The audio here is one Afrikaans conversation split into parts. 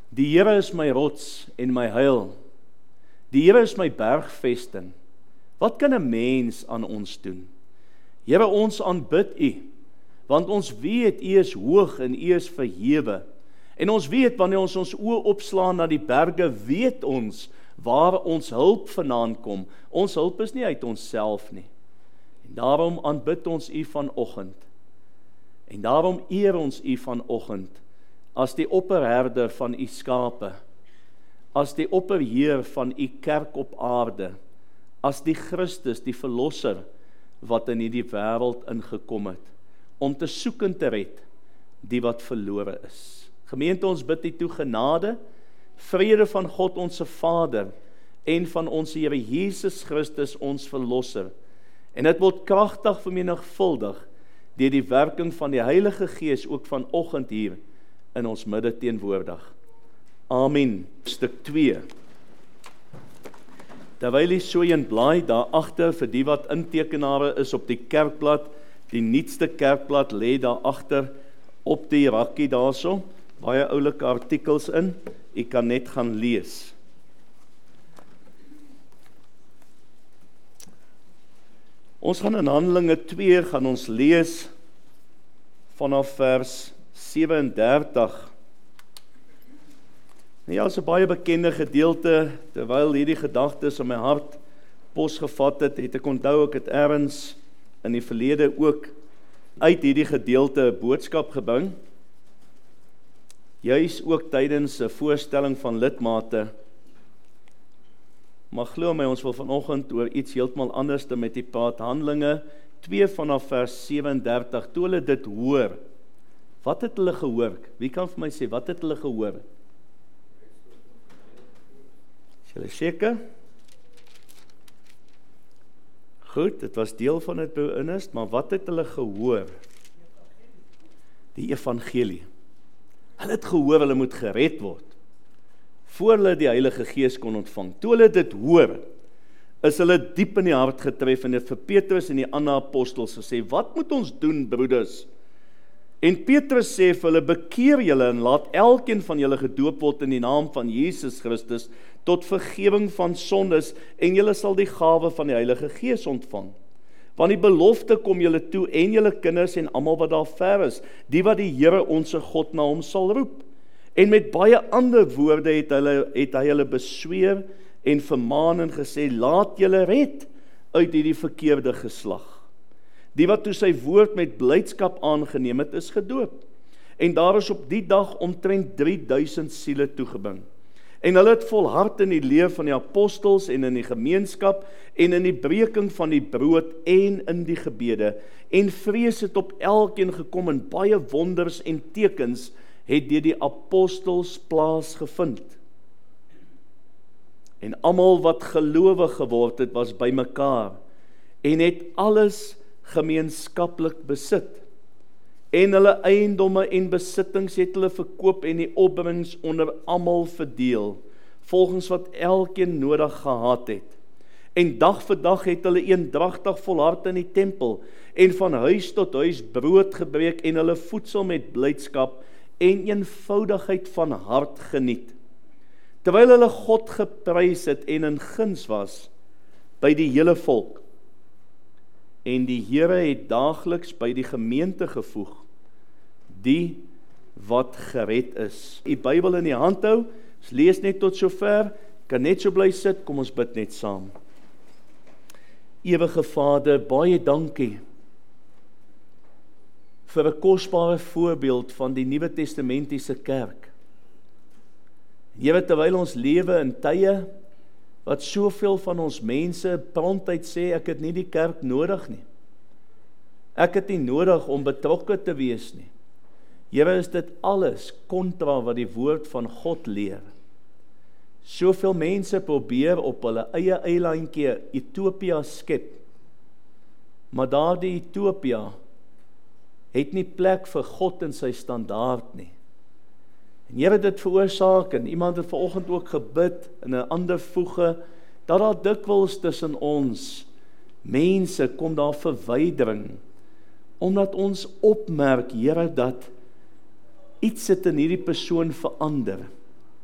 Die Here is my rots en my heil. Die Here is my bergvesting. Wat kan 'n mens aan ons doen? Here, ons aanbid U, want ons weet U is hoog en U is verhewe. En ons weet, wanneer ons ons oë opslaan na die berge, weet ons waar ons hulp vandaan kom. Ons hulp is nie uit onsself nie. En daarom aanbid ons U vanoggend. En daarom eer ons U vanoggend as die opperherder van U skape, as die opperheer van U kerk op aarde, as die Christus, die verlosser, wat in hierdie wêreld ingekom het, om te soek en te red die wat verlore is. Gemeente, ons bid U toe genade, vrede van God ons Vader, en van ons Here Jesus Christus ons verlosser. En dit word kragtig vermenigvuldig deur die werking van die Heilige Gees ook vanoggend hier in ons midde teenwoordig. Amen. Stuk 2. Terwyl jy so een blaai daar agter vir die wat intekenare is op die kerkblad, die nuutste kerkblad lê daar agter op die rakkie daarso, baie oulike artikels in. Jy kan net gaan lees. Ons gaan in Handelinge 2 gaan ons lees vanaf vers 37. Ja, is 'n baie bekende gedeelte, terwyl hierdie gedagtes in my hart pos gevat het, het ek onthou ek het ergens in die verlede ook uit hierdie gedeelte 'n boodskap gebring. Juis ook tydens 'n voorstelling van lidmate. Maar glo my, ons wil vanoggend oor iets heeltemal anders met die praat. Handelinge 2 vanaf vers 37. Toe hulle dit hoor, wat het hulle gehoor? Wie kan vir my sê, wat het hulle gehoor? Is julle seker? Goed, dit was deel van het bewunis, maar wat het hulle gehoor? Die evangelie. Hulle het gehoor, hulle moet gered word, voor hulle die Heilige Gees kon ontvang. Toe hulle dit hoor, is hulle diep in die hart getref en het vir Petrus en die ander apostels gesê, wat moet ons doen, broeders? En Petrus sê vir hulle, bekeer julle en laat elkeen van julle gedoop word in die naam van Jesus Christus, tot vergewing van sondes, en julle sal die gawe van die Heilige Gees ontvang. Want die belofte kom julle toe, en julle kinders en almal wat daar ver is, die wat die Here onse God na hom sal roep. En met baie ander woorde het hy hulle besweer en vermaan en gesê, laat julle red uit hierdie verkeerde geslag. Die wat toe sy woord met blydskap aangeneem het, is gedoop. En daar is op die dag omtrent 3000 siele toegebring. En hulle het volhard in die leer van die apostels en in die gemeenskap en in die breking van die brood en in die gebede. En vrees het op elkeen gekom en baie wonders en tekens het deur die apostels plaasgevind. En almal wat gelowig geword het, was by mekaar en het alles gemeenskaplik besit. En hulle eiendomme en besittings het hulle verkoop en die opbrengs onder almal verdeel, volgens wat elkeen nodig gehad het. En dag vir dag het hulle eendragtig volhard in die tempel, en van huis tot huis brood gebreek en hulle voedsel met blydskap en eenvoudigheid van hart geniet. Terwyl hulle God geprys het en in guns was by die hele volk. En die Here het daagliks by die gemeente gevoeg, die wat gered is. Die Bybel in die hand hou, lees net tot sover, kan net so bly sit, kom ons bid net saam. Ewige Vader, baie dankie vir 'n kosbare voorbeeld van die Nuwe Testamentiese kerk. Here, terwyl ons lewe in tye wat soveel van ons mense prontheid sê, ek het nie die kerk nodig nie. Ek het nie nodig om betrokke te wees nie. Here, is dit alles kontra wat die woord van God leer. Soveel mense probeer op hulle eie eilandjie Ethiopië skep, maar daardie Ethiopië het nie plek vir God in sy standaard nie. En Here, dit veroorsaak, en iemand het vanoggend ook gebid in 'n ander voege, dat daar dikwels tussen ons mense kom daar verwydering, omdat ons opmerk, Here, dat iets het in hierdie persoon verander.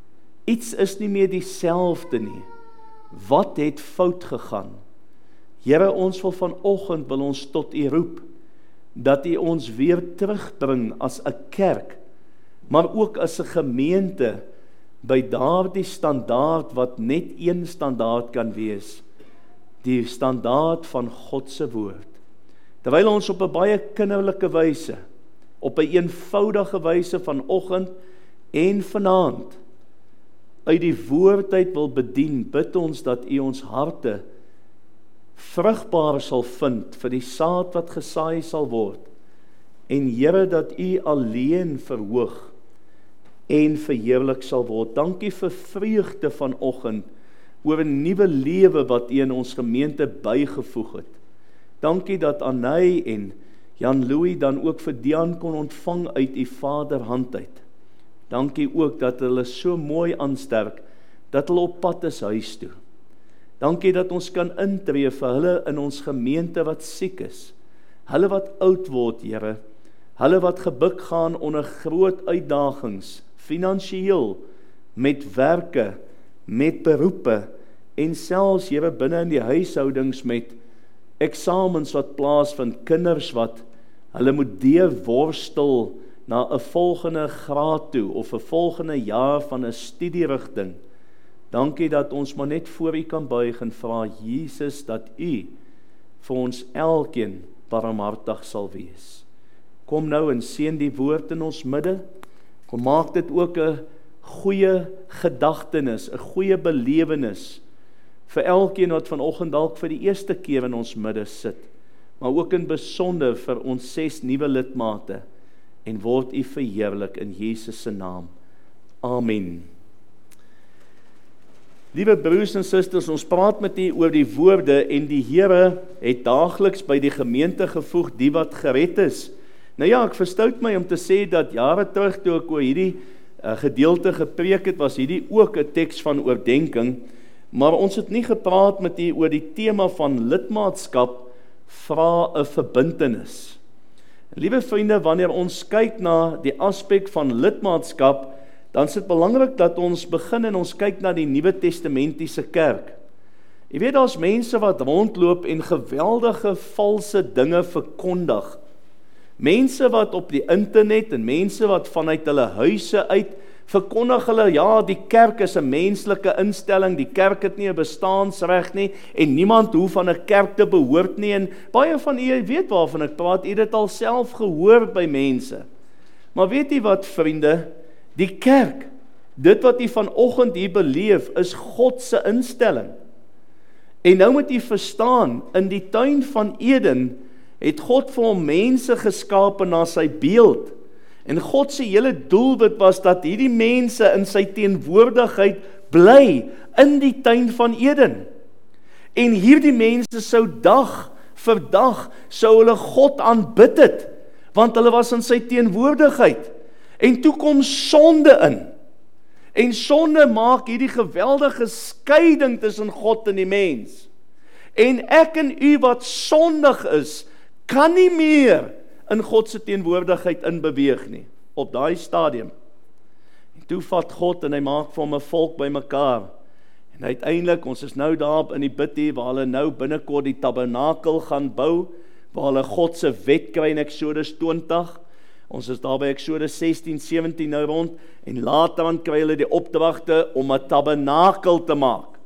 Iets is nie meer dieselfde nie. Wat het fout gegaan? Here, ons vanoggend wil ons tot U roep, dat U ons weer terugbring as 'n kerk, maar ook as 'n gemeente, by daardie standaard wat net een standaard kan wees, die standaard van God se woord. Terwyl ons op 'n baie kinderlike wyse, op 'n eenvoudige wyse vanoggend en vanaand, uit die woord uit wil bedien, bid ons dat U ons harte vrugbaar sal vind vir die saad wat gesaai sal word, en Here, dat U alleen verhoog en verheerlik sal word. Dankie vir vreugde vanoggend oor 'n nuwe lewe wat U in ons gemeente bygevoeg het. Dankie dat Anay en Jan Louis dan ook vir Dian kon ontvang uit U Vaderhand uit. Dankie ook dat hulle so mooi aansterk, dat hulle op pad is huis toe. Dankie dat ons kan intree vir hulle in ons gemeente wat siek is, hulle wat oud word, Here, hulle wat gebuk gaan onder groot uitdagings, finansiëel, met werke, met beroepe, en selfs, Here, binne in die huishoudings met eksamens wat plaasvind, kinders wat hulle moet deurworstel na 'n volgende graad toe, of 'n volgende jaar van 'n studierigting. Dankie dat ons maar net voor U kan buig en vra, Jesus, dat U vir ons elkeen barmhartig sal wees. Kom nou en seën die woord in ons midde. Kom maak dit ook 'n goeie gedagtenis, 'n goeie belewenis vir elkeen wat vanoggend dalk vir die eerste keer in ons midde sit, maar ook in besonder vir ons 6 nuwe lidmate, en word U verheerlik in Jesus se naam. Amen. Liewe broers en susters, ons praat met U oor die woorde, en die Here het daagliks by die gemeente gevoeg die wat gered is. Nou ja, ek verstout my om te sê dat jare terug toe ek oor hierdie gedeelte gepreek het, was hierdie ook 'n teks van oordenking, maar ons het nie gepraat met U oor die tema van lidmaatskap, vra 'n verbintenis. Liewe vriende, wanneer ons kyk na die aspek van lidmaatskap, dan is dit belangrik dat ons begin en ons kyk na die Nuwe Testamentiese kerk. Jy weet, daar's mense wat rondloop en geweldige valse dinge verkondig. Mense wat op die internet en mense wat vanuit hulle huise uit verkondig hulle, ja, die kerk is 'n menslike instelling, die kerk het nie 'n bestaansreg nie, en niemand hoef aan 'n kerk te behoort nie, en baie van u weet waarvan ek praat, u het dit al self gehoor by mense. Maar weet u wat, vriende, die kerk, dit wat u vanoggend hier beleef, is God se instelling. En nou moet u verstaan, in die tuin van Eden, het God vir hom mense geskape na sy beeld, en God se hele doelwit was dat hierdie mense in sy teenwoordigheid bly in die tuin van Eden. En hierdie mense sou dag vir dag sou hulle God aanbid het, want hulle was in sy teenwoordigheid. En toe kom sonde in. En sonde maak hierdie geweldige skeiding tussen God en die mens. En ek en u wat sondig is, kan nie meer in God se teenwoordigheid inbeweeg nie, op daai stadium. En toe vat God en hy maak vir hom 'n volk bymekaar. En uiteindelik, ons is nou daar in die bid hier, waar hulle nou binnekort die tabernakel gaan bou, waar hulle God se wet kry in Eksodus 20. Ons is daar by Eksodus 16, 17 nou rond, en later dan kry hulle die opdragte om 'n tabernakel te maak.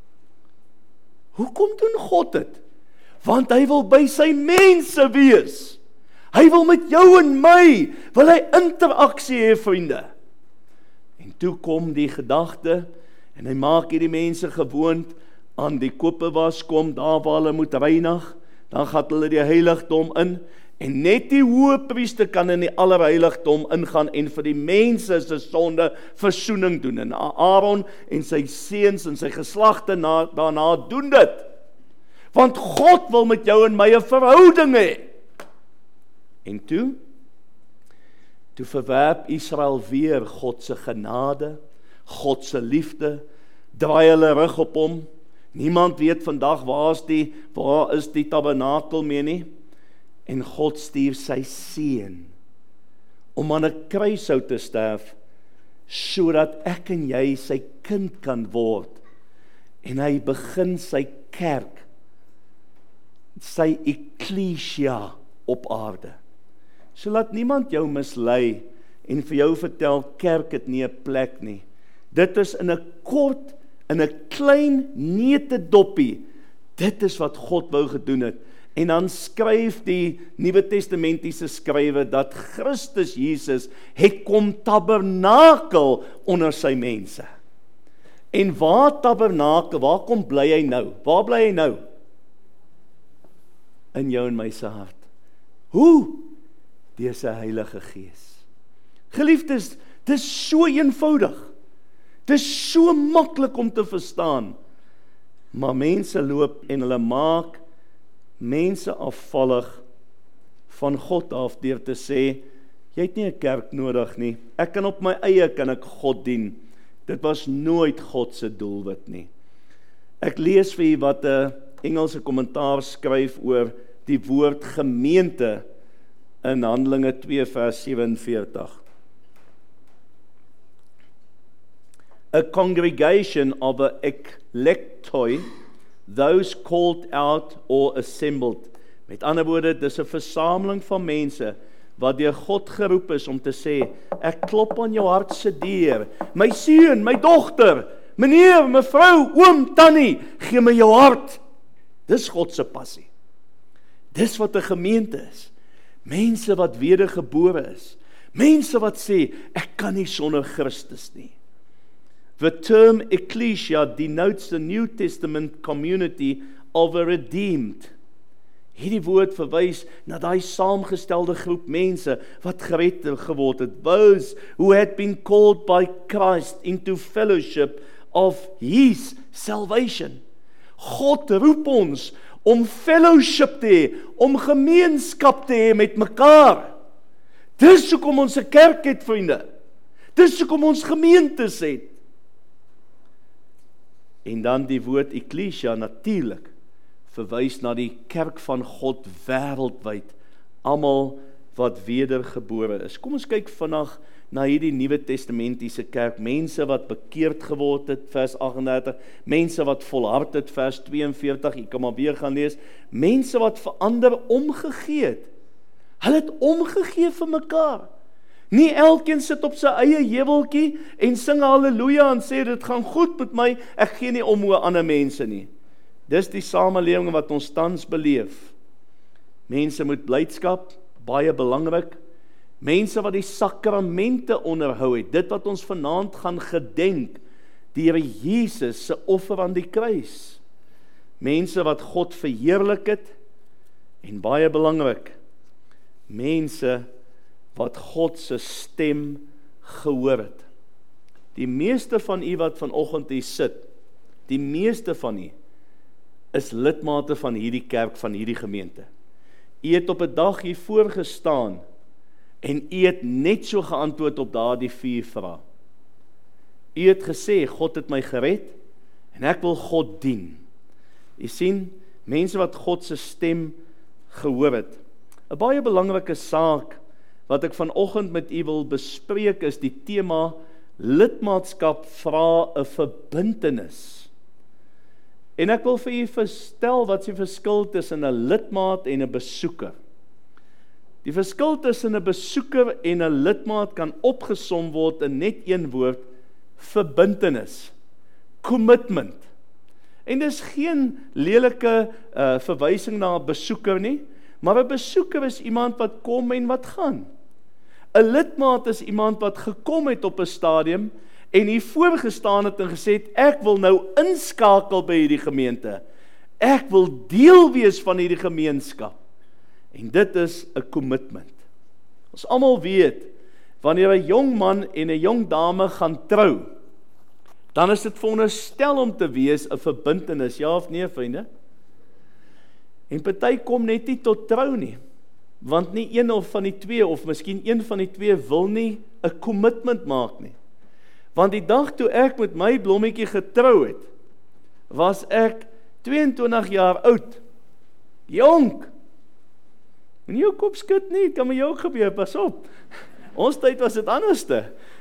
Hoekom doen God dit? Want hy wil by sy mense wees. Hy wil met jou en my, wil hy interaksie hê, vriende. En toe kom die gedagte, en hy maak hierdie mense gewoond aan die kopewas, kom daar waar hulle moet reinig, dan gaan hulle die heiligdom in, en net die hoëpriester kan in die allerheiligdom ingaan en vir die mense se sonde versoening doen. En Aaron en sy seuns en sy geslagte daarna doen dit. Want God wil met jou en my 'n verhouding hê. En toe verwerp Israel weer God se genade, God se liefde, draai hulle rug op hom. Niemand weet vandag waar is die tabernakel mee nie. En God stuur sy seun om aan 'n kruishout te sterf, sodat ek en jy sy kind kan word, en hy begin sy kerk, sy ekklesia op aarde. So laat niemand jou mislei, en vir jou vertel, kerk het nie 'n plek nie. Dit is in 'n klein netedoppie, dit is wat God wou gedoen het. En dan skryf die Nuwe Testamentiese skrywer, dat Christus Jesus het kom tabernakel onder sy mense. En waar tabernakel, waar kom bly hy nou? Waar bly hy nou? In jou en my se hart. Hoe? Deur sy Heilige Gees. Geliefdes, dis so eenvoudig. Dis so maklik om te verstaan. Maar mense loop en hulle maak mense afvallig van God af deur te sê, jy het nie 'n kerk nodig nie. Ek kan op my eie kan ek God dien. Dit was nooit God se doelwit nie. Ek lees vir u wat 'n Engelse kommentaar skryf oor die woord gemeente in Handelinge 2 vers 47. A congregation of a ecclesioi, those called out or assembled. Met ander woorde, dis 'n versameling van mense wat deur God geroep is om te sê, ek klop aan jou hart se deur, my seun, my dogter, meneer, mevrou, oom, tannie, gee my jou hart. Dis God se passie. Dis wat 'n gemeente is. Mense wat wedergebore is. Mense wat sê, ek kan nie sonder Christus nie. The term ecclesia denotes the New Testament community of a redeemed. Hierdie woord verwys na daai saamgestelde groep mense wat gered geword het. Those who had been called by Christ into fellowship of His salvation. God roep ons om fellowship te hê, om gemeenskap te hê met mekaar. Dis hoekom ons 'n kerk het, vriende. Dis hoekom ons gemeentes het. En dan die woord ekklesia natuurlik verwys na die kerk van God wêreldwyd, almal wat wedergebore is. Kom ons kyk vandag na hierdie Nuwe Testamentiese kerk, mense wat bekeerd geword het, vers 38, mense wat volhard het, vers 42, jy kan maar weer gaan lees, mense wat verander omgegee het. Hulle het omgegee vir mekaar. Nie elkeen sit op sy eie heuweltjie en sing halleluja en sê dit gaan goed met my, ek gee nie om oor ander mense nie. Dis die samelewing wat ons tans beleef. Mense met blydskap, baie belangrik. Mense wat die sakramente onderhou het, dit wat ons vanaand gaan gedenk, die Here Jesus se offer aan die kruis. Mense wat God verheerlik het, en baie belangrik, mense wat God se stem gehoor het. Die meeste van u wat vanoggend hier sit, die meeste van u is lidmate van hierdie kerk, van hierdie gemeente. U het op 'n dag hier voorgestaan en u het net so geantwoord op daardie 4 vrae. U het gesê, God het my gered en ek wil God dien. U sien, mense wat God se stem gehoor het. 'n Baie belangrike saak wat ek vanoggend met u wil bespreek is die tema lidmaatskap vra 'n verbintenis. En ek wil vir u verstel wat die verskil tussen 'n lidmaat en 'n besoeker. Die verskil tussen 'n besoeker en 'n lidmaat kan opgesom word in net een woord: verbintenis, commitment. En dis geen lelike verwysing na 'n besoeker nie, maar 'n besoeker is iemand wat kom en wat gaan. 'n lidmaat is iemand wat gekom het op 'n stadium en hier voorgestaan het en gesê het, ek wil nou inskakel by hierdie gemeente. Ek wil deel wees van hierdie gemeenskap. En dit is 'n commitment. Ons almal weet, wanneer 'n jong man en 'n jong dame gaan trou, dan is dit veronderstel om te wees 'n verbintenis, ja of nee, vriende? En party kom net nie tot trou nie, want nie een of van die twee, of miskien een van die twee wil nie 'n commitment maak nie. Want die dag toe ek met my blommetjie getrou het, was ek 22 jaar oud, jonk. En jou kop skud nie, kan met jou gebeur, pas op. Ons tyd was dit anderste.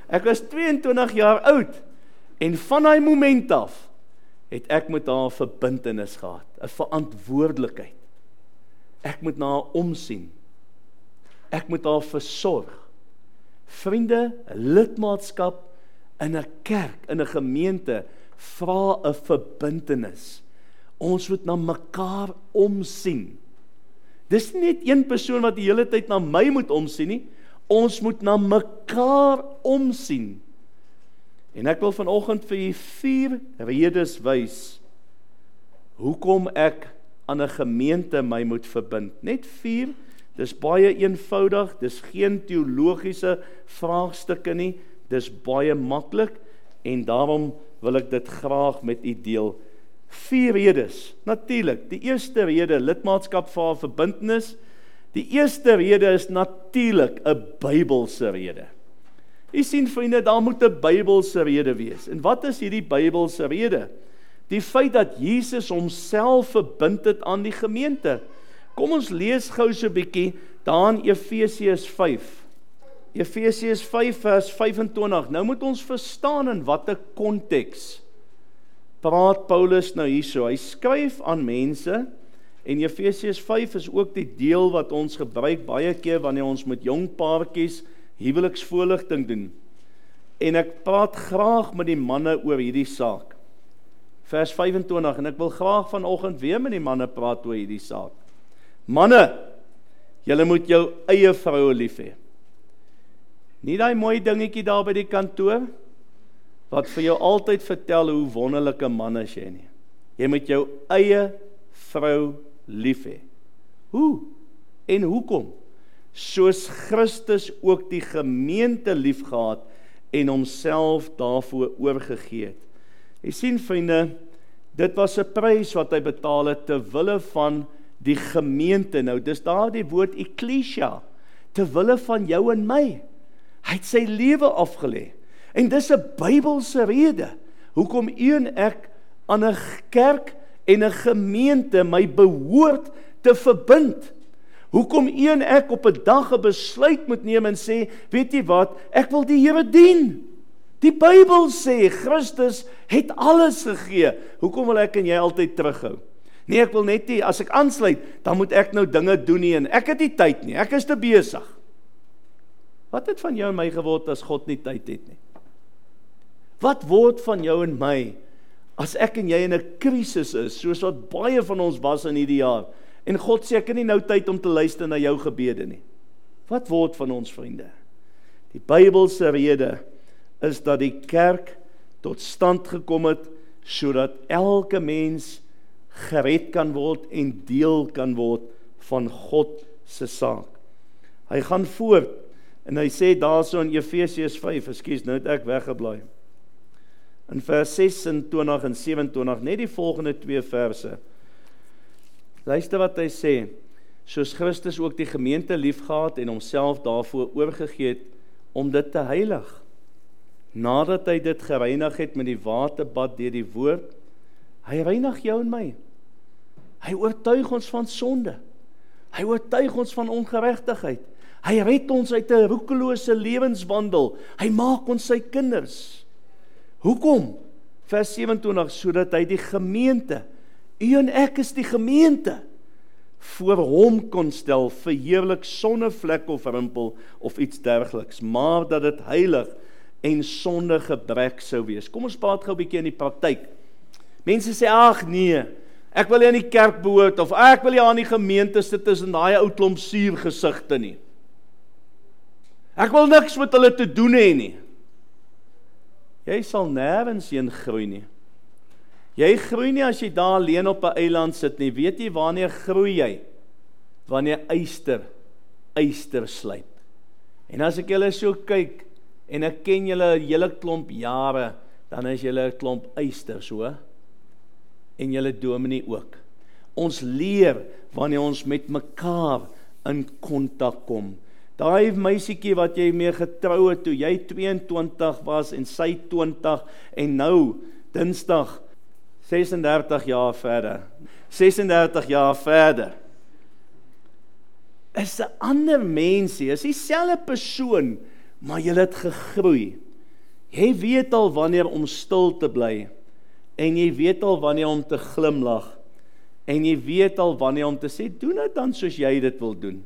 Ek was 22 jaar oud, en van daai moment af, het ek met haar 'n verbintenis gehad, 'n verantwoordelikheid. Ek moet na haar omsien. Ek moet haar versorg. Vriende, 'n lidmaatskap in 'n kerk, in 'n gemeente, vra 'n verbintenis. Ons moet na mekaar omsien. Dis nie net een persoon wat die hele tyd na my moet omsien nie, ons moet na mekaar omsien. En ek wil vanoggend vir julle 4 redes wys, hoekom ek aan 'n gemeente my moet verbind. Net 4, dis baie eenvoudig, dis geen teologiese vraagstukke nie, dis baie maklik, en daarom wil ek dit graag met u deel. 4 redes, natuurlik. Die eerste rede, lidmaatskap vir 'n verbintenis. Die eerste rede is natuurlik 'n Bybelse rede. U sien vriende, daar moet 'n Bybelse rede wees. En wat is hierdie Bybelse rede? Die feit dat Jesus homself verbind het aan die gemeente. Kom ons lees gou so 'n bietjie daar in Efesiërs 5. Efesiërs 5 vers 25. Nou moet ons verstaan in watter konteks praat Paulus nou hierso. Hy skryf aan mense, en Efesiërs 5 is ook die deel wat ons gebruik baie keer wanneer ons met jong paartjies huweliksvoorligting doen. En ek praat graag met die manne oor hierdie saak. Vers 25, en ek wil graag vanoggend weer met die manne praat oor hierdie saak. Manne, julle moet jou eie vroue lief hê. Nie daai mooi dingetjie daar by die kantoor, wat vir jou altyd vertel hoe wonderlike man is jy nie. Jy moet jou eie vrou lief hê. Hoe? En hoekom? Soos Christus ook die gemeente lief gehad en homself daarvoor oorgegee het. Jy sien vriende, dit was 'n prys wat hy betaal het ter wille van die gemeente. Nou, dis daar die woord ekklesia, ter wille van jou en my. Hy het sy lewe afgelê. En dis 'n Bybelse rede, hoekom u en ek aan 'n kerk en 'n gemeente my behoort te verbind. Hoekom u en ek op 'n dag 'n besluit moet neem en sê, weet jy wat, ek wil die Here dien. Die Bybel sê, Christus het alles gegee. Hoekom wil ek en jy altyd terughou? Nee, ek wil net nie, as ek aansluit, dan moet ek nou dinge doen nie, en ek het nie tyd nie, ek is te besig. Wat het van jou en my geword as God nie tyd het nie? Wat word van jou en my, as ek en jy in 'n krisis is, soos wat baie van ons was in hierdie jaar, en God sê, ek het nie nou tyd om te luister na jou gebede nie. Wat word van ons, vriende? Die Bybelse rede is dat die kerk tot stand gekom het, sodat elke mens gered kan word en deel kan word van God se saak. Hy gaan voort, en hy sê daarso in Efesiërs 5, ekskuus, nou het ek weggeblaai. In vers 26 en 27, net die volgende 2 verse. Luister wat hy sê, soos Christus ook die gemeente liefgehad en homself daarvoor oorgegee het, om dit te heilig. Nadat hy dit gereinig het met die waterbad deur die woord, hy reinig jou en my. Hy oortuig ons van sonde. Hy oortuig ons van ongeregtigheid. Hy red ons uit 'n roekelose lewenswandel. Hy maak ons sy kinders. Hoekom? Vers 27, sodat hy die gemeente, u en ek is die gemeente, voor hom kon stel, verheerlik sonder vlek of rimpel of iets dergeliks, maar dat dit heilig en sonder gebrek sou wees. Kom ons praat gou 'n bietjie in die praktyk. Mense sê, ag nee, ek wil nie aan die kerk behoort, of ek wil nie aan die gemeente sit tussen daai ou klomp suur gesigte nie. Ek wil niks met hulle te doen hê nie. Jy sal nêrens heen groei nie. Jy groei nie as jy daar alleen op 'n eiland sit nie. Weet jy wanneer groei jy? Wanneer yster slyp. En as ek julle so kyk, en ek ken julle 'n hele klomp jare, dan is julle 'n klomp ysters, hoor. En julle dominee ook. Ons leer wanneer ons met mekaar in kontak kom. Daai meisietjie wat jy mee getrou het toe jy 22 was en sy 20 en nou Dinsdag 36 jaar verder. 36 jaar verder. Is 'n ander mensie, is dieselfde persoon, maar jy het gegroei. Jy weet al wanneer om stil te bly, en jy weet al wanneer om te glimlag, en jy weet al wanneer om te sê, doen dit dan soos jy dit wil doen.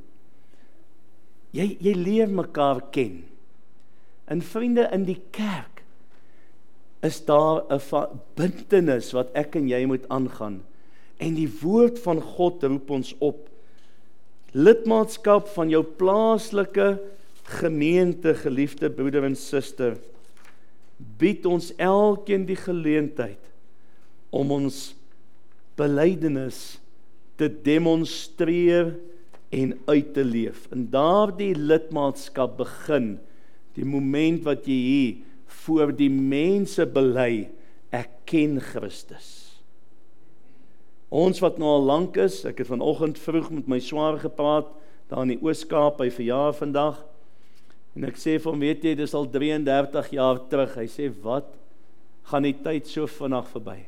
Jy leer mekaar ken. En vriende, in die kerk is daar 'n verbintenis wat ek en jy moet aangaan. En die woord van God roep ons op. Lidmaatskap van jou plaaslike gemeente, geliefde broeder en suster, bied ons elkeen die geleentheid om ons belydenis te demonstreer en uit te leef. En daardie lidmaatskap begin die moment wat jy hier voor die mense bely, ek ken Christus. Ons wat nou al lank is, ek het vanoggend vroeg met my swaar gepraat, daar in die Oos-Kaap, hy verjaar vandag, en ek sê vir hom, weet jy, dis al 33 jaar terug, hy sê, wat, gaan die tyd so vinnig verby?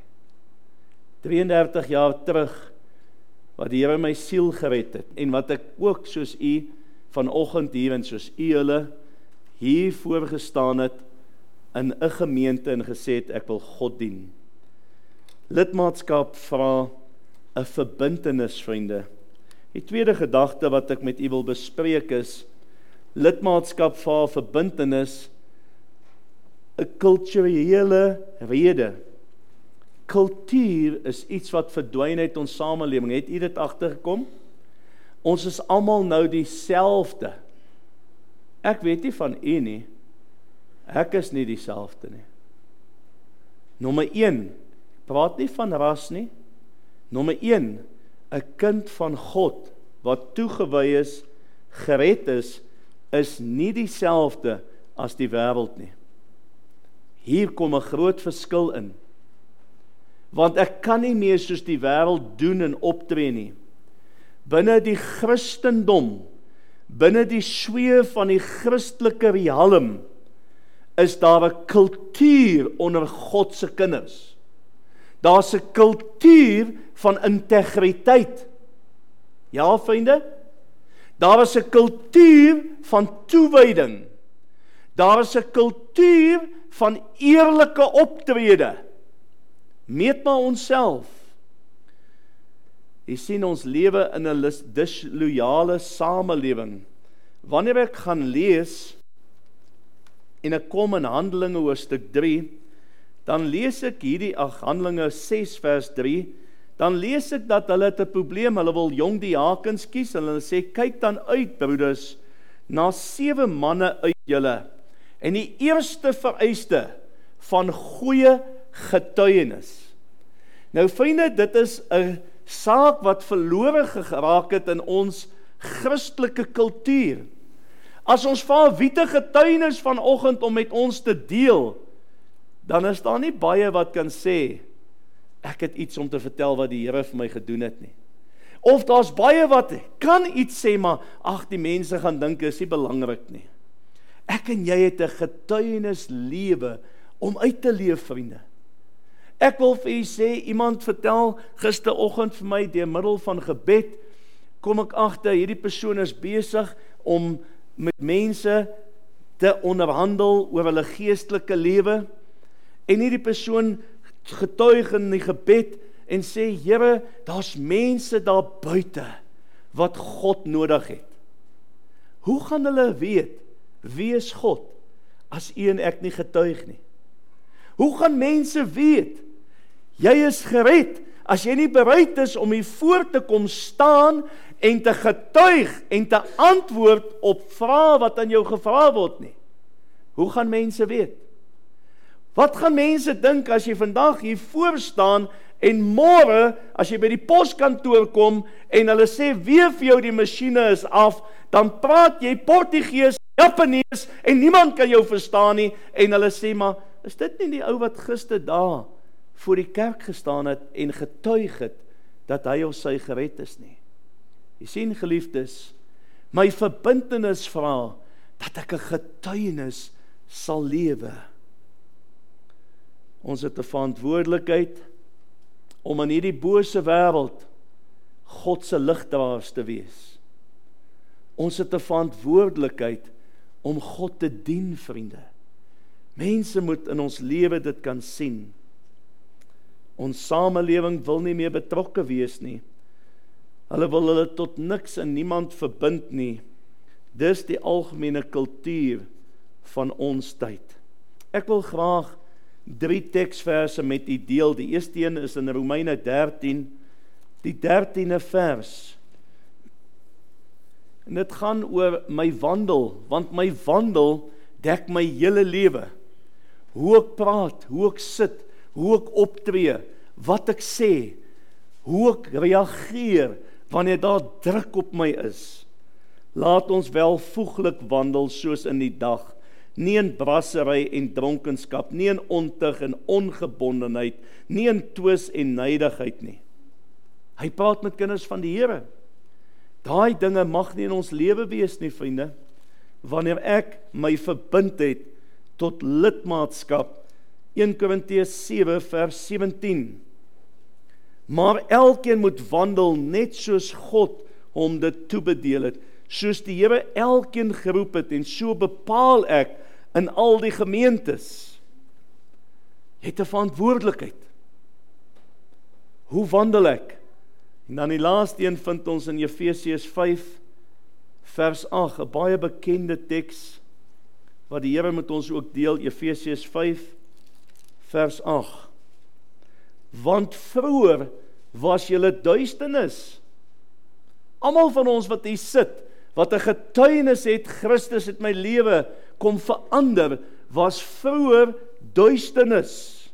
33 jaar terug, wat die Here my siel gered het, en wat ek ook soos u vanoggend hier, en soos u hulle hier voorgestaan het, in 'n gemeente en gesê het, ek wil God dien. Lidmaatskap vra 'n verbintenis, vriende. Die tweede gedagte wat ek met u wil bespreek is, lidmaatskap vra verbintenis, 'n kulturele rede. Kultuur is iets wat verdwyn uit ons samelewing. Het u dit agtergekom? Ons is almal nou dieselfde. Ek weet nie van u nie. Ek is nie dieselfde nie. Nommer 1, praat nie van ras nie. Nommer 1, 'n kind van God, wat toegewy is, gered is nie dieselfde as die wêreld nie. Hier kom 'n groot verskil in. Want ek kan nie meer soos die wêreld doen en optree nie. Binne die Christendom, binne die sweer van die Christelike riehalm, is daar 'n kultuur onder God se kinders. Daar's 'n kultuur van integriteit. Ja, vriende? Daar is 'n kultuur van toewyding. Daar is 'n kultuur van eerlike optrede. Meet maar onsself. Jy sien, ons lewe in 'n disloyale samelewing. Wanneer ek gaan lees, en ek kom in Handelinge hoofstuk 3, dan lees ek hierdie Handelinge 6 vers 3, dan lees ek dat hulle het 'n probleem, hulle wil jong diakens kies, en hulle sê, kyk dan uit, broeders, na 7 manne uit julle, en die eerste vereiste van goeie getuienis. Nou vriende, dit is 'n saak wat verlore geraak het in ons Christelike kultuur. As ons vir wie te getuienis vanoggend om met ons te deel, dan is daar nie baie wat kan sê, ek het iets om te vertel wat die Here vir my gedoen het nie. Of daar's baie wat kan iets sê, maar ag, die mense gaan dink is nie belangrik nie. Ek en jy het 'n getuienis lewe om uit te leef, vriende. Ek wil vir u sê, iemand vertel gisteroggend vir my, deur middel van gebed, kom ek agter, hierdie persoon is besig om met mense te onderhandel oor hulle geestelike lewe, en hierdie persoon getuig in die gebed, en sê, Here, daar's mense daar buite, wat God nodig het. Hoe gaan hulle weet, wie is God, as u en ek nie getuig nie? Hoe gaan mense weet, jy is gered, as jy nie bereid is om hier voor te kom staan, en te getuig, en te antwoord op vrae wat aan jou gevra word nie? Hoe gaan mense weet? Wat gaan mense dink as jy vandag hier voor staan, en môre, as jy by die poskantoor kom, en hulle sê, weer vir jou die masjiene is af, dan praat jy Portugees, Japanees, en niemand kan jou verstaan nie, en hulle sê, maar, is dit nie die ou wat gister daar voor die kerk gestaan het, en getuig het, dat hy of sy gered is nie? Jy sien, geliefdes, my verbintenis vra, dat ek 'n getuienis sal lewe. Ons het 'n verantwoordelikheid, om in hierdie bose wêreld, God se ligdraers te wees. Ons het 'n verantwoordelikheid, om God te dien, vriende. Mense moet in ons lewe dit kan sien. Ons samelewing wil nie meer betrokke wees nie. Hulle wil hulle tot niks en niemand verbind nie. Dis die algemene kultuur van ons tyd. Ek wil graag 3 teksverse met u deel. Die eerste een is in Romeine 13, die 13de vers. En dit gaan oor my wandel, want my wandel dek my hele lewe. Hoe ek praat, hoe ek sit, hoe ek optree, wat ek sê, hoe ek reageer wanneer daar druk op my is. Laat ons welvoeglik wandel soos in die dag, nie in brassery en dronkenskap, nie in ontug en ongebondenheid, nie in twis en nydigheid nie. Hy praat met kinders van die Here. Daai dinge mag nie in ons lewe wees nie, vriende. Wanneer ek my verbind het tot lidmaatskap, 1 Korintiërs 7 vers 17. Maar elkeen moet wandel net soos God hom dit toebedeel het, soos die Here elkeen geroep het, en so bepaal ek in al die gemeentes. Jy het 'n verantwoordelikheid. Hoe wandel ek? En dan die laaste een vind ons in Efesiërs 5 vers 8, 'n baie bekende teks wat die Here met ons ook deel, Efesiërs 5 vers 8. Want vroeër was julle duisternis. Almal van ons wat hier sit, wat 'n getuienis het, Christus het my lewe kom verander, was vroeër duisternis.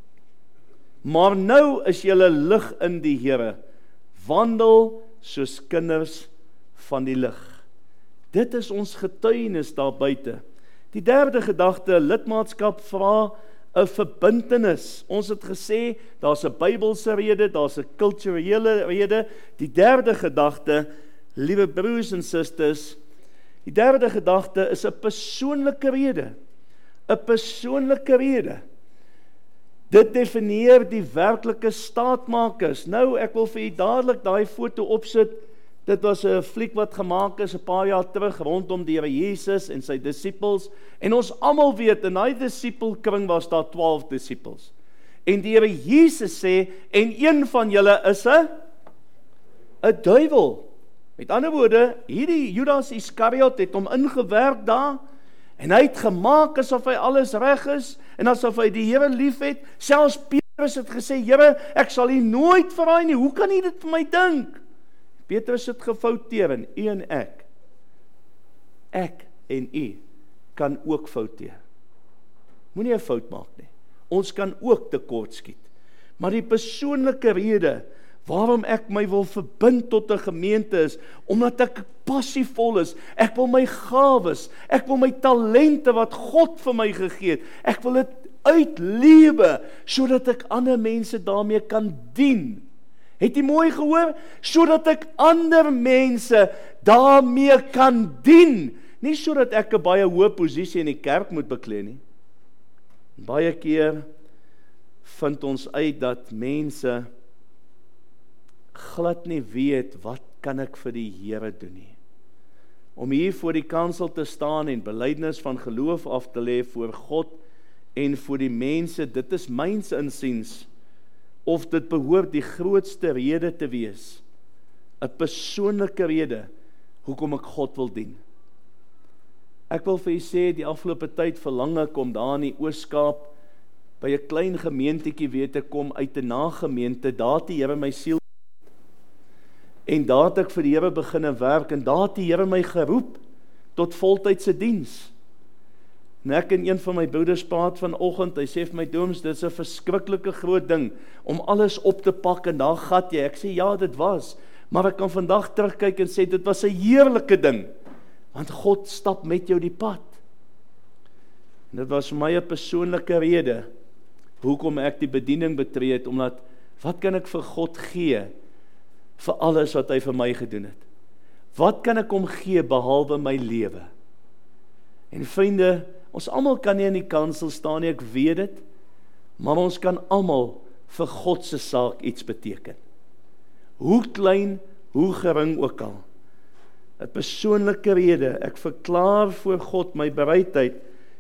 Maar nou is julle lig in die Here. Wandel soos kinders van die lig. Dit is ons getuienis daar buite. Die derde gedagte, lidmaatskap vra 'n verbintenis. Ons het gesê, daar's 'n Bybelse rede, daar's 'n kulturele rede. Die derde gedagte, liewe broers en susters, die derde gedagte is 'n persoonlike rede. 'n persoonlike rede. Dit definieer die werklike staatmakers. Nou, ek wil vir u dadelik daai foto opsit. Dit was 'n fliek wat gemaak is 'n paar jaar terug rondom die Here Jesus en sy disippels. En ons almal weet, in daai disipelkring was daar 12 disippels. En die Here Jesus sê, en een van julle is 'n duiwel. Met ander woorde, hierdie Judas Iskariot het hom ingewerk daar, en hy het gemaak asof hy alles reg is, en asof hy die Here lief het. Selfs Petrus het gesê, Here, ek sal U nooit verraai nie, hoe kan U dit vir my dink? Petrus het gefouteer, en u en ek en u, kan ook fouteer. Moenie 'n fout maak nie. Ons kan ook tekortskiet. Maar die persoonlike rede waarom ek my wil verbind tot 'n gemeente is, omdat ek passievol is. Ek wil my gawes, ek wil my talente wat God vir my gegee het, ek wil dit uitlewe, sodat ek ander mense daarmee kan dien. Het jy mooi gehoor? Sodat ek ander mense daarmee kan dien. Nie sodat ek 'n baie hoë posisie in die kerk moet beklee nie. Baie keer vind ons uit dat mense glad nie weet, wat kan ek vir die Here doen nie. Om hier voor die kansel te staan en belydenis van geloof af te lê voor God en voor die mense, dit is myns insiens, of dit behoort die grootste rede te wees, 'n persoonlike rede, hoekom ek God wil dien. Ek wil vir u sê, die afgelope tyd verlang ek om daar in die Oos-Kaap, by 'n klein gemeentetjie weet ek kom uit 'n nagemeente, daar het die Here my siel, en daar het ek vir die Here begin werk, en daar het die Here my geroep, tot voltydse diens. En ek en een van my broeders praat vanoggend, hy sê vir my, Dooms, dit is 'n verskriklike groot ding, om alles op te pak, en daar gat jy. Ek sê, ja, dit was, maar ek kan vandag terugkyk en sê, dit was 'n heerlike ding, want God stap met jou die pad. En dit was vir my 'n persoonlike rede, hoekom ek die bediening betree het, omdat, wat kan ek vir God gee, vir alles wat hy vir my gedoen het? Wat kan ek hom gee, behalwe my lewe? En vriende, ons almal kan nie in die kansel staan nie, ek weet dit, maar ons kan almal vir God se saak iets beteken. Hoe klein, hoe gering ook al. 'n persoonlike rede, ek verklaar voor God my bereidheid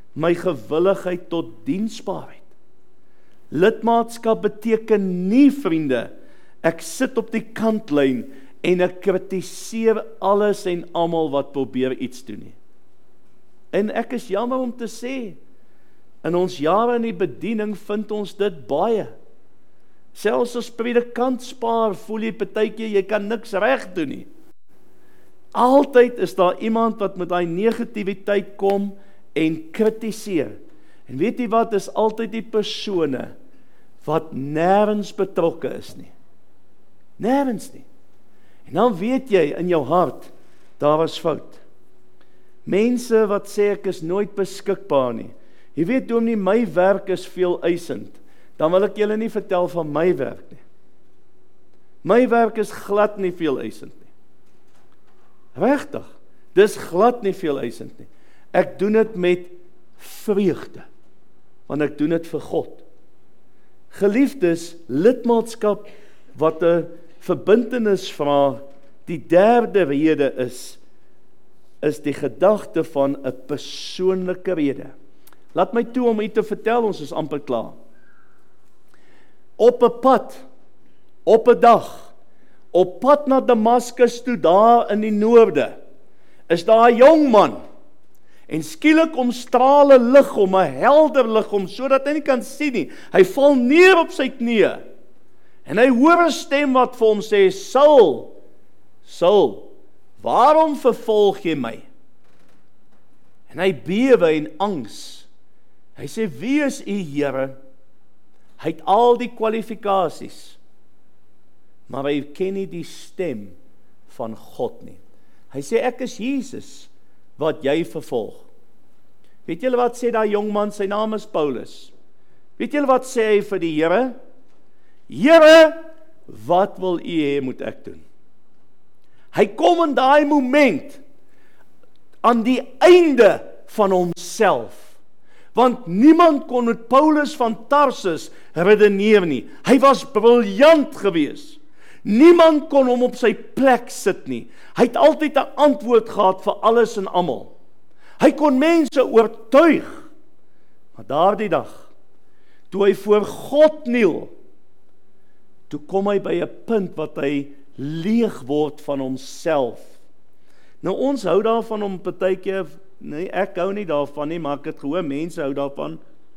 my gewilligheid tot diensbaarheid. Lidmaatskap beteken nie, vriende, ek sit op die kantlyn en ek kritiseer alles en almal wat probeer iets doen nie. En ek is jammer om te sê, in ons jare in die bediening vind ons dit baie. Selfs as predikant spaar, voel jy partykeer, jy kan niks reg doen nie. Altyd is daar iemand wat met daai negativiteit kom en kritiseer. En weet jy wat, is altyd die persone wat nêrens betrokke is nie. Nêrens nie. En dan weet jy in jou hart, daar is fout. Mense wat sê ek is nooit beskikbaar nie. Jy weet, dominee, my werk is veel eisend. Dan wil ek julle nie vertel van my werk nie. My werk is glad nie veel eisend nie. Regtig, dis glad nie veel eisend nie. Ek doen dit met vreugde, want ek doen dit vir God. Geliefdes, lidmaatskap wat 'n verbintenis vra, die derde rede is die gedagte van 'n persoonlike rede. Laat my toe om u te vertel, ons is amper klaar. Op 'n pad, op 'n dag, op pad na Damaskus toe, daar in die noorde, is daar 'n jong man, en skielik omstraal 'n lig om, 'n helder lig om, sodat hy nie kan sien nie. Hy val neer op sy knieë, en hy hoor 'n stem wat vir hom sê, Saul, Saul, waarom vervolg jy my? En hy bewe in angs. Hy sê, wie is u, Here? Hy het al die kwalifikasies, maar hy ken nie die stem van God nie. Hy sê, ek is Jesus, wat jy vervolg. Weet julle wat sê daai jong man, sy naam is Paulus. Weet julle wat sê hy vir die Here? Here, wat wil u hê moet ek doen? Hy kom in daai moment aan die einde van homself. Want niemand kon met Paulus van Tarsus redeneer nie. Hy was briljant geweest. Niemand kon hom op sy plek sit nie. Hy het altyd 'n antwoord gehad vir alles en almal. Hy kon mense oortuig. Maar daardie dag, toe hy voor God kniel, toe kom hy by 'n punt wat hy leeg word van homself. Nou ons hou daarvan om partykeer, nee, ek hou nie daarvan nie, maar ek het gehoor, mense hou daarvan.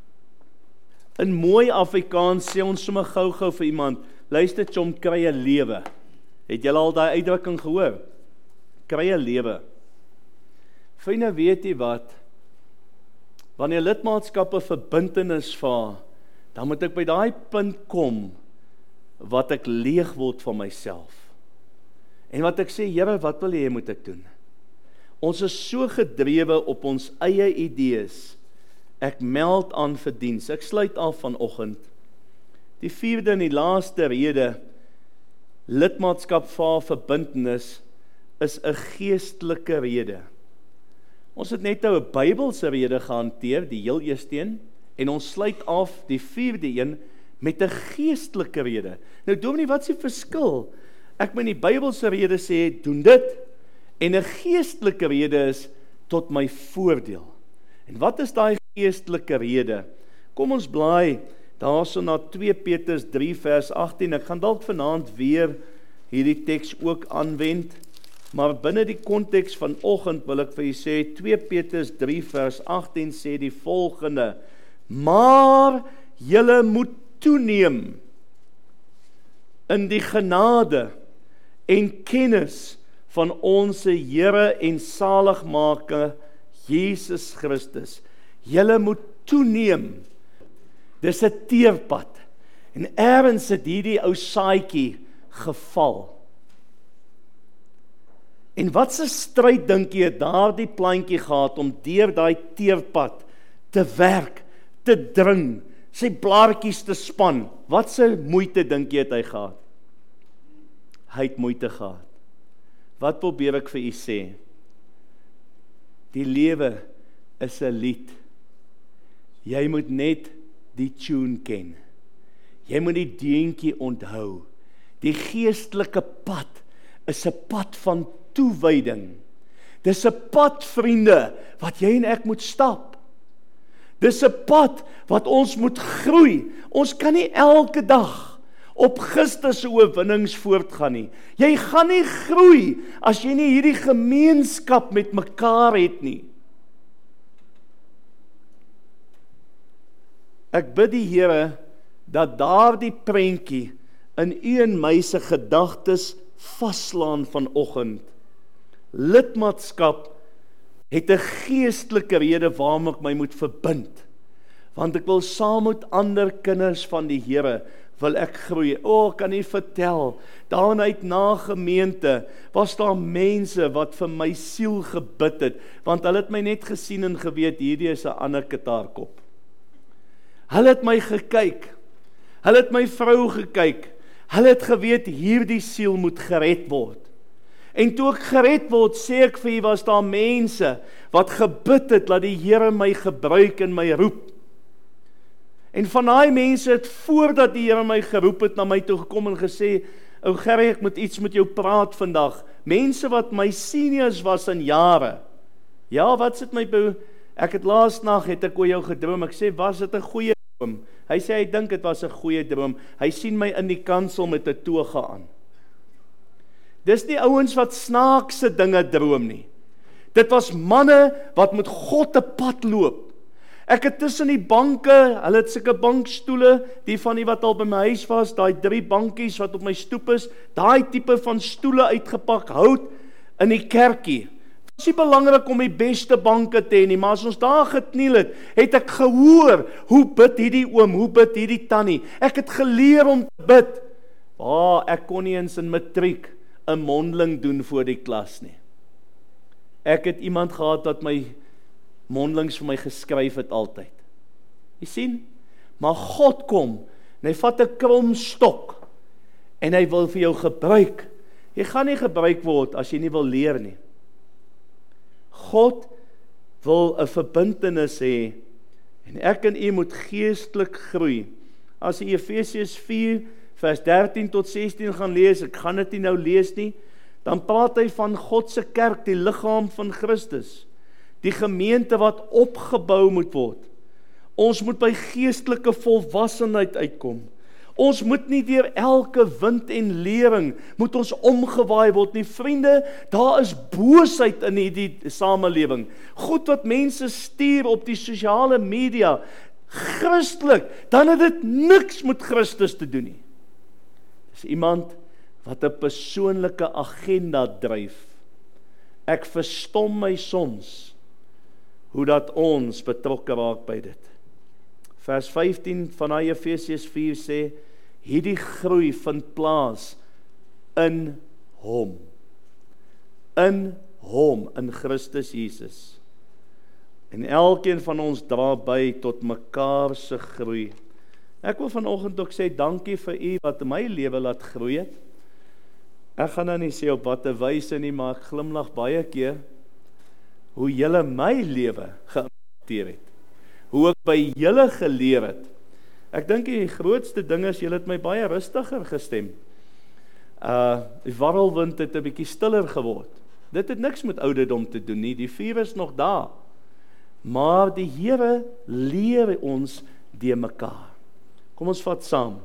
In mooi Afrikaans sê ons sommer gou-gou vir iemand, luister chom, kry 'n lewe. Het julle al daai uitdrukking gehoor? Kry 'n lewe. Vriende, weet jy wat? Wanneer lidmaatskappe verbintenis vra, dan moet ek by daai punt kom, wat ek leeg word van myself. En wat ek sê, Here, wat wil jy moet ek doen? Ons is so gedrewe op ons eie idees. Ek meld aan vir diens. Ek sluit af vanoggend. Die vierde en die laaste rede, lidmaatskap vir verbintenis, is 'n geestelike rede. Ons het net nou 'n Bybelse rede gehanteer, die heel eerste een, en ons sluit af die vierde een met 'n geestelike rede. Nou dominee, wat is die verskil? Ek moet die Bybelse rede sê, doen dit, en 'n geestelike rede is tot my voordeel. En wat is daai geestelike rede? Kom ons blaai daarso na 2 Petrus 3 vers 18. Ek gaan dalk vanaand weer hierdie teks ook aanwend, maar binne die konteks van oggend wil ek vir julle sê 2 Petrus 3 vers 18 sê die volgende: maar julle moet toeneem in die genade en kennis van ons Here en Saligmaker Jesus Christus. Julle moet toeneem. Dis 'n teerpad. En ergens het hierdie ou saadjie geval. En wat 'n stryd dink jy het daardie plantjie gehad om deur daai teerpad te werk, te dring, sy blaartjies te span? Wat 'n moeite dink jy het hy gehad? Hy het moeite gehad. Wat probeer ek vir u sê? Die lewe is 'n lied. Jy moet net die tune ken. Jy moet die deuntjie onthou. Die geestelike pad is 'n pad van toewyding. Dis 'n pad, vriende, wat jy en ek moet stap. Dis 'n pad wat ons moet groei. Ons kan nie elke dag op gister se oorwinnings voortgaan nie. Jy gaan nie groei as jy nie hierdie gemeenskap met mekaar het nie. Ek bid die Here dat daardie prentjie in u en my se gedagtes vaslaan vanoggend. Lidmaatskap het 'n geestelike rede waarom ek my moet verbind. Want ek wil saam met ander kinders van die Here wil ek groei. Ek kan nie vertel, daaruit na gemeente was daar mense wat vir my siel gebid het, want hulle het my net gesien en geweet hierdie is 'n ander kitaarkop. Hulle het my gekyk. Hulle het my vrou gekyk. Hulle het geweet hierdie siel moet gered word. En toe ek gered word, sê ek vir u, was daar mense wat gebid het dat die Here my gebruik en my roep. En van daai mense het voordat die Here my geroep het na my toe gekom en gesê, ou Gerry, ek moet iets met jou praat vandag. Mense wat my seniors was in jare. Ja, wat sit my by? Ek het laasnag het ek oor jou gedroom. Ek sê, was dit 'n goeie droom? Hy sê hy dink dit was 'n goeie droom. Hy sien my in die kansel met 'n toga aan. Dis nie ouens wat snaakse dinge droom nie. Dit was manne wat met God 'n pad loop. Ek het tussen die banke, hulle het sulke bankstoele, die van die wat al by my huis was, daai 3 bankies wat op my stoep is, daai tipe van stoele uitgepak, hout in die kerkie. Dit is nie belangrik om die beste banke te hê nie, maar as ons daar gekniel het ek gehoor, hoe bid hierdie oom, hoe bid hierdie tannie. Ek het geleer om te bid. Ek kon nie eens in matriek 'n mondeling doen voor die klas nie. Ek het iemand gehad wat my mondelings vir my geskryf het altyd. Jy sien? Maar God kom, en hy vat 'n krom stok, en hy wil vir jou gebruik. Jy gaan nie gebruik word as jy nie wil leer nie. God wil 'n verbintenis hê, en ek en u moet geestelik groei. As jy Efesiërs 4 vers 13 tot 16 gaan lees, ek gaan dit nie nou lees nie, dan praat hy van God se kerk, die liggaam van Christus, die gemeente wat opgebou moet word. Ons moet by geestelike volwassenheid uitkom. Ons moet nie deur elke wind en lering moet ons omgewaai word nie. Vriende, daar is boosheid in hierdie samelewing. Goed wat mense stuur op die sosiale media, Christelik, dan het dit niks met Christus te doen nie. Dis iemand wat 'n persoonlike agenda dryf. Ek verstom my soms hoe dat ons betrokke raak by dit. Vers 15 van Efesiërs 4 sê, hierdie groei vind plaas in hom. In hom, in Christus Jesus. En elkeen van ons dra by tot mekaar se groei. Ek wil vanoggend ook sê, dankie vir u wat my lewe laat groei het. Ek gaan nou nie sê op watter wyse nie, maar ek glimlag baie keer, hoe julle my lewe geïmpakteer het. Hoe ek by julle geleer het. Ek dink die grootste ding is, julle het my baie rustiger gestem. Die warrelwind het 'n bietjie stiller geword. Dit het niks met ouderdom te doen nie, die vuur is nog daar. Maar die Here leer ons deur mekaar. Kom ons vat saam.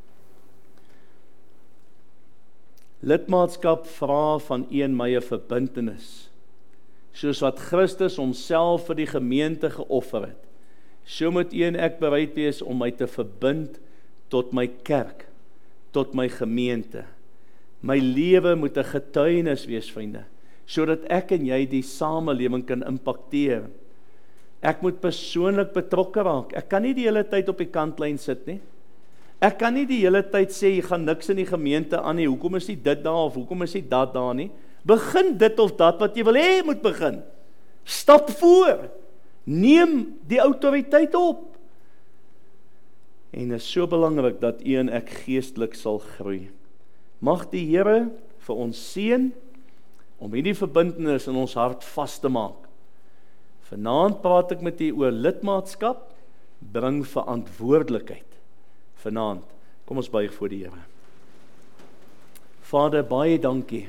Lidmaatskap vra van u en my 'n verbintenis. Soos wat Christus homself vir die gemeente geoffer het. So moet u en ek bereid wees om my te verbind tot my kerk, tot my gemeente. My lewe moet 'n getuienis wees, vriende, sodat ek en jy die samelewing kan impakteer. Ek moet persoonlik betrokke raak. Ek kan nie die hele tyd op die kantlyn sit nie. Ek kan nie die hele tyd sê, jy gaan niks in die gemeente aan nie, hoekom is nie dit daar, of hoekom is nie dat daar nie. Begin dit of dat wat jy wil hê moet begin. Stap voor. Neem die autoriteit op. En dit is so belangrik dat u en ek geestelik sal groei. Mag die Here vir ons seën om hierdie verbintenis in ons hart vas te maak. Vanaand praat ek met u oor lidmaatskap, bring verantwoordelikheid. Vanaand, kom ons buig voor die Here. Vader, baie dankie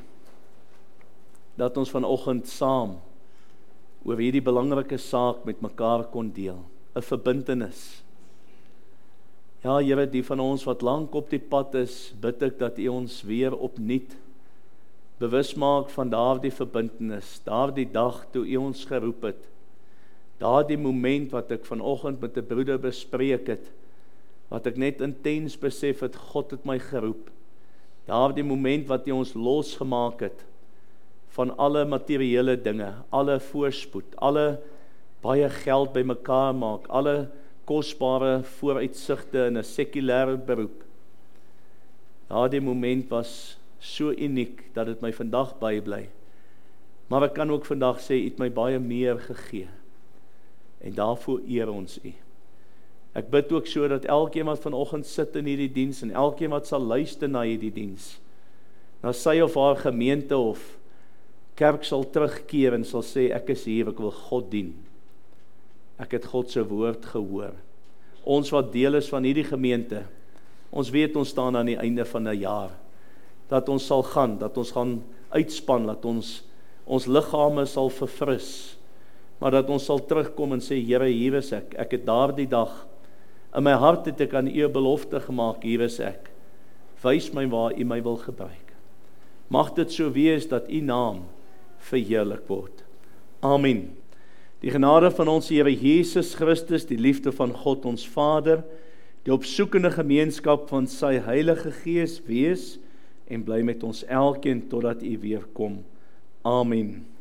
dat ons vanoggend saam oor hierdie belangrike saak met mekaar kon deel. 'n verbintenis. Ja, Here, die van ons wat lank op die pad is, bid ek dat U ons weer opnuut bewus maak van daardie verbintenis, daardie dag toe U ons geroep het, daardie moment wat ek vanoggend met 'n broeder bespreek het, wat ek net intens besef het, God het my geroep, daardie moment wat U ons losgemaak het, van alle materiële dinge, alle voorspoed, alle baie geld bymekaar maak, alle kosbare vooruitsigte in 'n sekulêre beroep. Daardie moment was so uniek, dat dit my vandag bybly. Maar ek kan ook vandag sê, U het my baie meer gegee. En daarvoor eer ons U. Ek bid ook so, dat elkeen wat vanoggend sit in hierdie diens, en elkeen wat sal luister na hierdie diens, na sy of haar gemeente of kerk sal terugkeer en sal sê, ek is hier, ek wil God dien. Ek het God se woord gehoor. Ons wat deel is van hierdie gemeente, ons weet ons staan aan die einde van 'n jaar, dat ons sal gaan, dat ons gaan uitspan, dat ons liggame sal verfris, maar dat ons sal terugkom en sê, Here, hier is ek het daardie dag, in my hart het ek aan U belofte gemaak, hier is ek, wys my waar U my wil gebruik. Mag dit so wees, dat U naam verheerlik word. Amen. Die genade van ons Here Jesus Christus, die liefde van God ons Vader, die opsoekende gemeenskap van sy Heilige Gees wees en bly met ons elkeen totdat U weer kom. Amen.